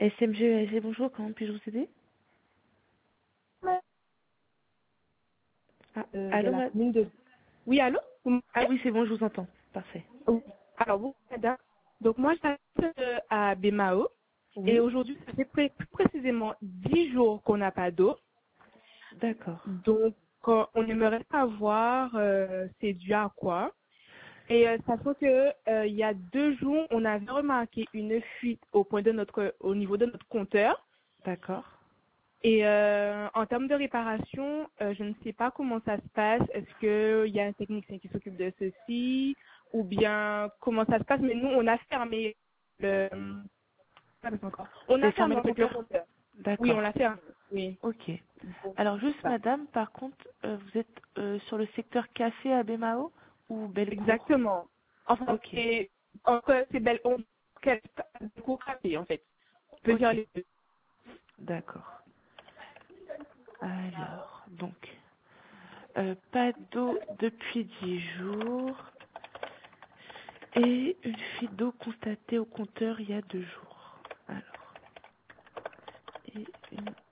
SMG, bonjour, comment puis-je vous aider? Ah, De allô, la commune de... Oui, allô? Vous Ah m'entendez? oui, c'est bon, je vous entends. Parfait. Oui. Alors, vous, madame. Donc, moi, j'habite à Bémao. Et Oui, aujourd'hui, ça fait plus précisément 10 jours qu'on n'a pas d'eau. d'accord. Donc, on aimerait savoir c'est dû à quoi. Et sachant que il y a 2 jours, on avait remarqué une fuite au niveau de notre compteur. D'accord. Et en termes de réparation, je ne sais pas comment ça se passe. Est-ce qu'il y a un technicien qui s'occupe de ceci ou bien comment ça se passe? Mais nous, on a fermé le... On Vous a avez fermé fermé le en fait le compteur? compteur. Oui, on D'accord. l'a fermé. Oui. Ok. Donc, Alors juste, ça. madame, par contre, vous êtes sur le secteur café à Bémao ou Bellecour? Exactement. Enfin, Ok. c'est belle on qu'elle court rapide, en fait. On peut dire Ok. les deux. D'accord. Alors, donc, pas d'eau depuis 10 jours et une fuite d'eau constatée au compteur il y a 2 jours. Alors, et une